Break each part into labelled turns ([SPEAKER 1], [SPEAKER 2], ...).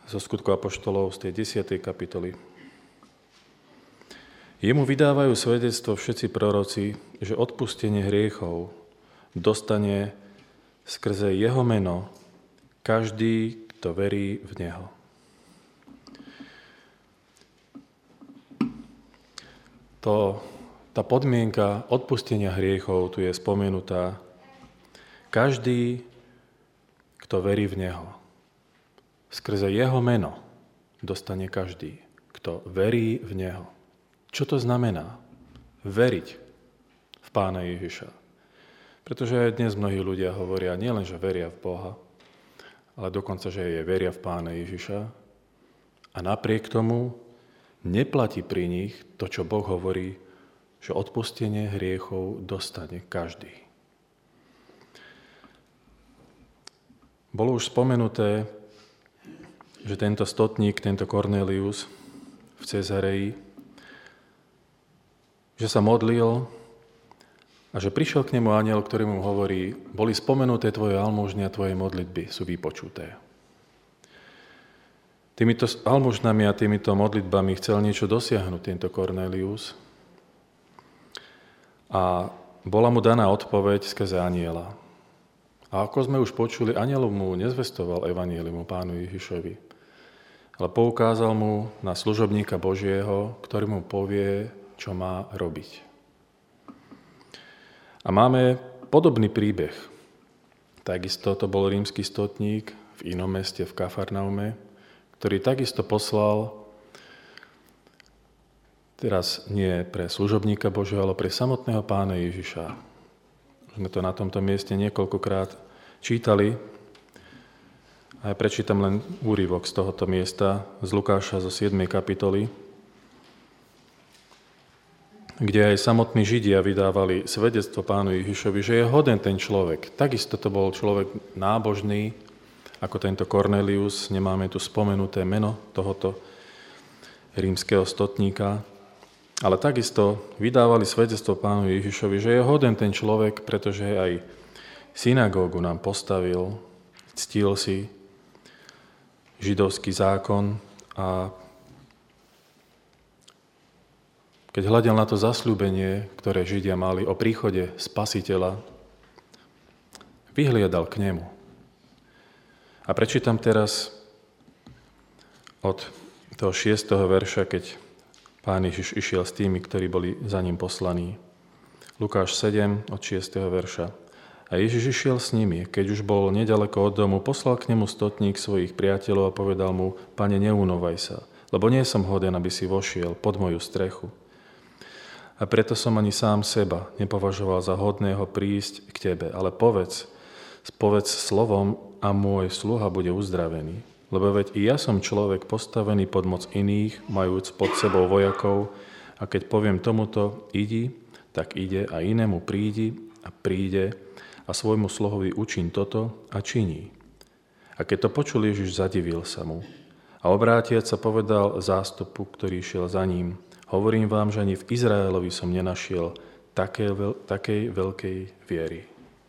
[SPEAKER 1] zo Skutkov apoštolov z tej 10. kapitoly. Jemu vydávajú svedectvo všetci proroci, že odpustenie hriechov dostane skrze jeho meno každý, kto verí v neho. Tá podmienka odpustenia hriechov tu je spomenutá. Každý, kto verí v neho. Skrze jeho meno dostane každý, kto verí v neho. Čo to znamená? Veriť v Pána Ježiša. Pretože aj dnes mnohí ľudia hovoria nielen, že veria v Boha, ale dokonca, že aj veria v Pána Ježiša. A napriek tomu neplatí pri nich to, čo Boh hovorí, že odpustenie hriechov dostane každý. Bolo už spomenuté, že tento stotník, tento Kornélius v Cezareji, že sa modlil a že prišiel k nemu anjel, ktorý mu hovorí, boli spomenuté tvoje almužny a tvoje modlitby sú vypočuté. Týmito almužnami a týmito modlitbami chcel niečo dosiahnuť tento Kornélius a bola mu daná odpoveď skrze anjela. A ako sme už počuli, anjel mu nezvestoval evanjelium Pánu Ježišovi, ale poukázal mu na služobníka Božieho, ktorý mu povie, čo má robiť. A máme podobný príbeh. Takisto to bol rímsky stotník v inom meste, v Kafarnaume, ktorý takisto poslal, teraz nie pre služobníka Božieho, ale pre samotného Pána Ježiša. Sme to na tomto mieste niekoľkokrát čítali. A ja prečítam len úryvok z tohoto miesta, z Lukáša zo 7. kapitoly, kde aj samotní Židia vydávali svedectvo Pánu Ježišovi, že je hoden ten človek. Takisto to bol človek nábožný, ako tento Kornélius, nemáme tu spomenuté meno tohoto rímskeho stotníka, ale takisto vydávali svedectvo Pánu Ježišovi, že je hoden ten človek, pretože aj synagógu nám postavil, ctil si židovský zákon a keď hľadel na to zasľúbenie, ktoré Židia mali o príchode Spasiteľa, vyhliadal k nemu. A prečítam teraz od toho 6. verša, keď Pán Ježiš išiel s tými, ktorí boli za ním poslaní. Lukáš 7 od 6. verša. A Ježiš išiel s nimi, keď už bol nedaleko od domu, poslal k nemu stotník svojich priateľov a povedal mu, Pane, neúnovaj sa, lebo nie som hoden, aby si vošiel pod moju strechu. A preto som ani sám seba nepovažoval za hodného prísť k tebe, ale povedz slovom a môj sluha bude uzdravený. Lebo veď i ja som človek postavený pod moc iných, majúc pod sebou vojakov, a keď poviem tomuto, idi, tak ide a inému prídi a príde a svojmu sluhovi učíň toto a činí. A keď to počul Ježiš, zadivil sa mu. A obrátiac sa povedal zástupu, ktorý šiel za ním, hovorím vám, že ani v Izraelovi som nenašiel takej veľkej viery.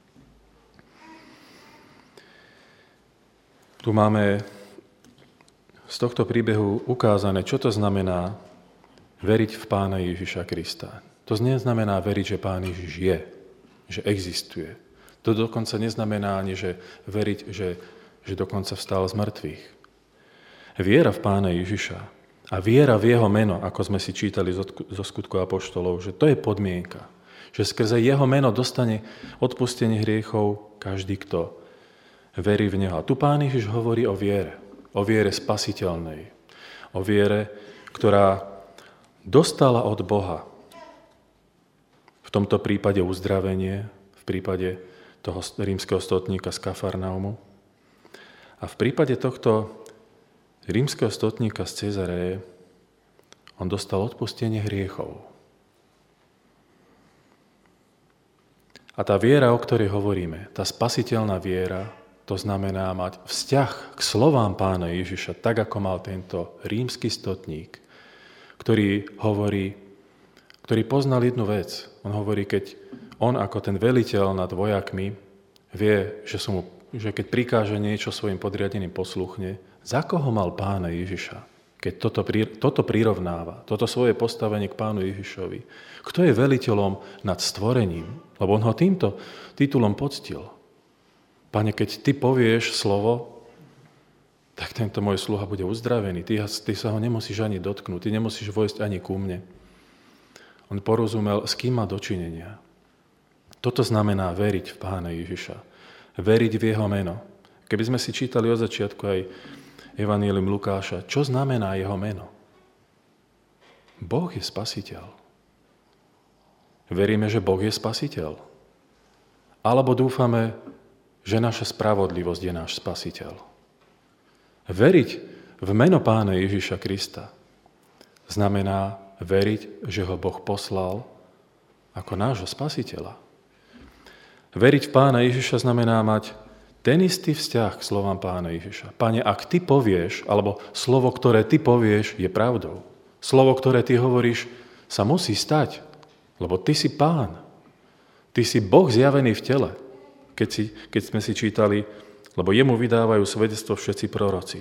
[SPEAKER 1] Tu máme z tohto príbehu ukázané, čo to znamená veriť v Pána Ježiša Krista. To neznamená veriť, že Pán Ježiš je, že existuje. To dokonca neznamená ani, že veriť, že dokonca vstal z mŕtvych. Viera v Pána Ježiša a viera v jeho meno, ako sme si čítali zo Skutkov apoštolov, že to je podmienka. Že skrze jeho meno dostane odpustenie hriechov každý, kto verí v neho. A tu Pán Ježiš hovorí o viere spasiteľnej, o viere, ktorá dostala od Boha. V tomto prípade uzdravenie, v prípade toho rímskeho stotníka z Kafarnaumu. A v prípade tohto rímskeho stotníka z Cezareje on dostal odpustenie hriechov. A tá viera, o ktorej hovoríme, tá spasiteľná viera, to znamená mať vzťah k slovám Pána Ježiša, tak ako mal tento rímsky stotník, ktorý poznal jednu vec. On hovorí, keď on ako ten veliteľ nad vojakmi vie, že keď prikáže niečo svojim podriadeným posluchne, Za koho mal Pána Ježiša, keď toto prirovnáva, toto svoje postavenie k Pánu Ježišovi? Kto je veliteľom nad stvorením? Lebo on ho týmto titulom poctil. Pane, keď ty povieš slovo, tak tento môj sluha bude uzdravený. Ty sa ho nemusíš ani dotknúť, ty nemusíš vojsť ani ku mne. On porozumel, s kým má dočinenia. Toto znamená veriť v Pána Ježiša. Veriť v jeho meno. Keby sme si čítali od začiatku aj Evanjelium Lukáša, čo znamená jeho meno? Boh je spasiteľ. Veríme, že Boh je spasiteľ. Alebo dúfame, že naša spravodlivosť je náš spasiteľ. Veriť v meno Pána Ježiša Krista znamená veriť, že ho Boh poslal ako nášho spasiteľa. Veriť v Pána Ježiša znamená mať ten istý vzťah k slovám Pána Ježiša. Pane, ak ty povieš, alebo slovo, ktoré ty povieš, je pravdou. Slovo, ktoré ty hovoríš, sa musí stať, lebo ty si Pán. Ty si Boh zjavený v tele. Keď sme si čítali, lebo jemu vydávajú svedectvo všetci proroci.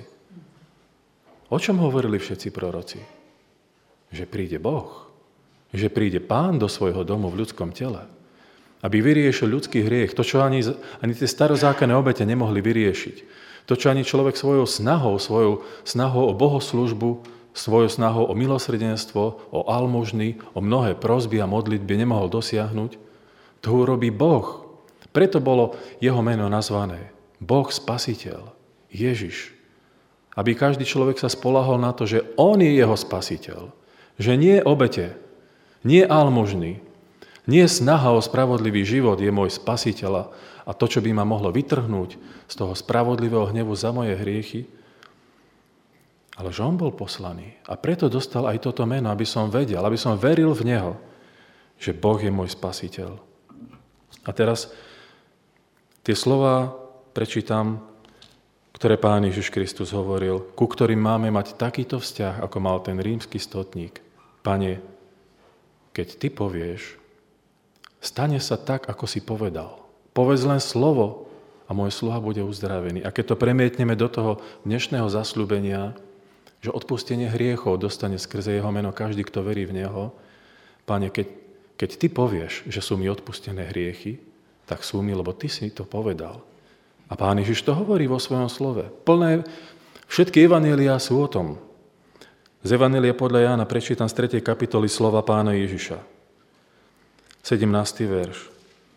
[SPEAKER 1] O čom hovorili všetci proroci? Že príde Boh. Že príde Pán do svojho domu v ľudskom tele. Aby vyriešil ľudský hriech. To, čo ani tie starozákonné obete nemohli vyriešiť. To, čo ani človek svojou snahou o bohoslúžbu, svojou snahou o milosrdenstvo, o almužny, o mnohé prosby a modlitby nemohol dosiahnuť, to urobí Boh. Preto bolo jeho meno nazvané Boh Spasiteľ, Ježiš. Aby každý človek sa spoľahol na to, že on je jeho spasiteľ. Že nie obete, nie almužny, nie snaha o spravodlivý život je môj spasiteľ a to, čo by ma mohlo vytrhnúť z toho spravodlivého hnevu za moje hriechy, ale že on bol poslaný. A preto dostal aj toto meno, aby som vedel, aby som veril v neho, že Boh je môj spasiteľ. A teraz tie slová prečítam, ktoré Pán Ježiš Kristus hovoril, ku ktorým máme mať takýto vzťah, ako mal ten rímsky stotník. Pane, keď ty povieš, stane sa tak, ako si povedal. Povedz len slovo a môj sluha bude uzdravený. A keď to premietneme do toho dnešného zasľúbenia, že odpustenie hriechov dostane skrze jeho meno každý, kto verí v neho, Pane, keď ty povieš, že sú mi odpustené hriechy, tak sú mi, lebo ty si to povedal. A Pán Ježiš to hovorí vo svojom slove. Všetky evanjeliá sú o tom. Z Evanjelia podľa Jána prečítam z 3. kapitoly slova Pána Ježiša. 17. verš.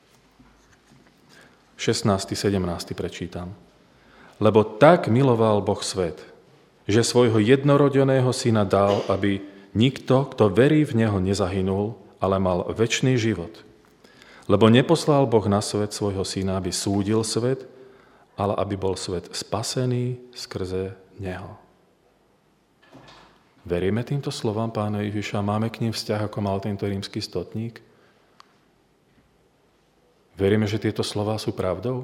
[SPEAKER 1] 16. 17. prečítam. Lebo tak miloval Boh svet, že svojho jednorodeného syna dal, aby nikto, kto verí v neho, nezahynul, ale mal večný život. Lebo neposlal Boh na svet svojho syna, aby súdil svet, ale aby bol svet spasený skrze neho. Veríme týmto slovám Pána Ježiša? Máme k nim vzťah, ako mal tento rímsky stotník? Veríme, že tieto slová sú pravdou?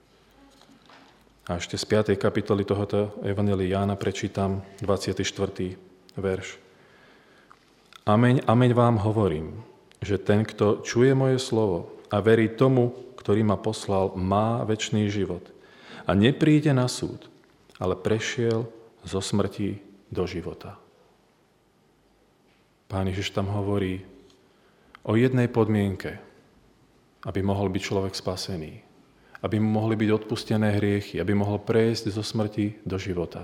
[SPEAKER 1] A ešte z 5. kapitoly tohoto Evanjelia Jána prečítam 24. verš. Ameň, ameň vám hovorím, že ten, kto čuje moje slovo a verí tomu, ktorý ma poslal, má večný život a nepríde na súd, ale prešiel zo smrti do života. Pán Ježiš tam hovorí o jednej podmienke, aby mohol byť človek spasený, aby mu mohli byť odpustené hriechy, aby mohol prejsť zo smrti do života.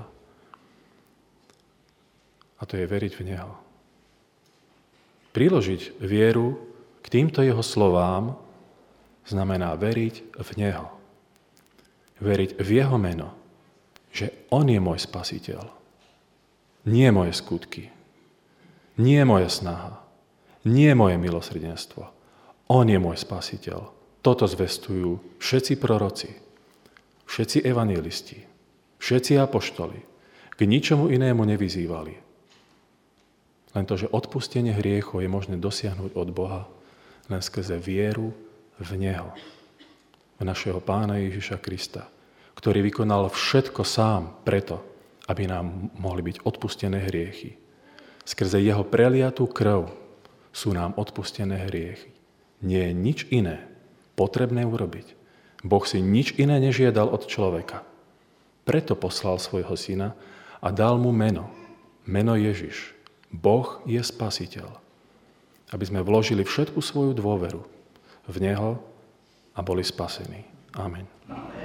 [SPEAKER 1] A to je veriť v Neho. Priložiť vieru k týmto jeho slovám znamená veriť v Neho. Veriť v jeho meno, že on je môj spasiteľ. Nie moje skutky, nie moja snaha, nie moje milosrdenstvo. On je môj spasiteľ. Toto zvestujú všetci proroci, všetci evanjelisti, všetci apoštoli. K ničomu inému nevyzývali. Len to, že odpustenie hriechov je možné dosiahnuť od Boha len skrze vieru v Neho. V našeho Pána Ježiša Krista, ktorý vykonal všetko sám preto, aby nám mohli byť odpustené hriechy. Skrze jeho preliatú krv sú nám odpustené hriechy. Nie je nič iné potrebné urobiť. Boh si nič iné nežiadal od človeka. Preto poslal svojho syna, a dal mu meno. Meno Ježiš. Boh je spasiteľ. Aby sme vložili všetku svoju dôveru v Neho a boli spasení. Amen.